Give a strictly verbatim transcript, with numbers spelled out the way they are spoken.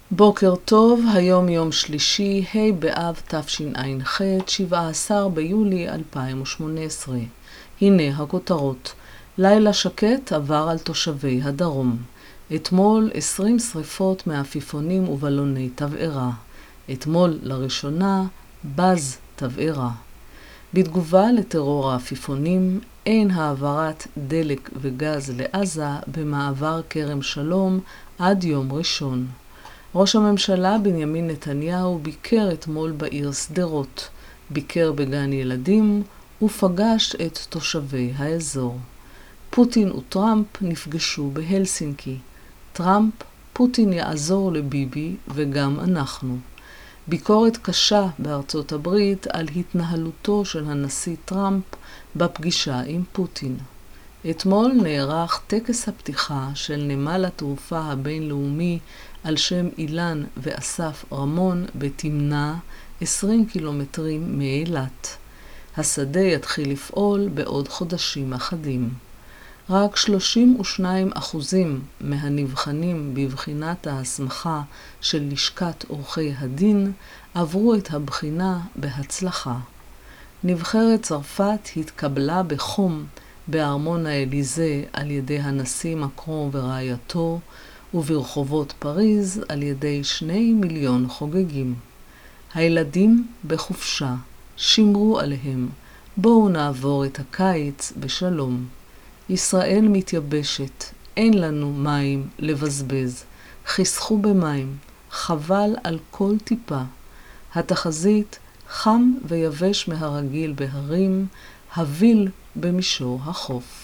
בוקר טוב, היום יום שלישי, ה' באב תשע"ח, שבעה עשר ביולי אלפיים ושמונה עשרה. הנה הכותרות. לילה שקט עבר על תושבי הדרום. אתמול עשרים שריפות מעפיפונים ובלוני תבערה. אתמול לראשונה בז תבערה. בתגובה לטרור העפיפונים, אין העברת דלק וגז לעזה במעבר כרם שלום עד יום ראשון. ראש הממשלה בנימין נתניהו ביקר אתמול בעיר שדרות, ביקר בגן ילדים ופגש את תושבי האזור. פוטין וטראמפ נפגשו בהלסינקי. טראמפ, פוטין יעזור לביבי וגם אנחנו. ביקורת קשה בארצות הברית על התנהלותו של הנשיא טראמפ בפגישה עם פוטין. אתמול נערך טקס הפתיחה של נמל התעופה הבינלאומי על שם אילן ואסף רמון בתמנע, עשרים קילומטרים מאילת. השדה יתחיל לפעול בעוד חודשים אחדים. רק שלושים ושניים אחוזים מהנבחנים בבחינת ההסמכה של לשכת עורכי הדין עברו את הבחינה בהצלחה. נבחרת צרפת התקבלה בחום בארמון האליזה על ידי הנשיא מקרון ורעייתו, וברחובות פריז על ידי שני מיליון חוגגים. הילדים בחופשה, שמרו עליהם, בואו נעבור את הקיץ בשלום. ישראל מתייבשת, אין לנו מים לבזבז, חסכו במים, חבל על כל טיפה. התחזית חם ויבש מהרגיל בהרים, הביל במישור החוף.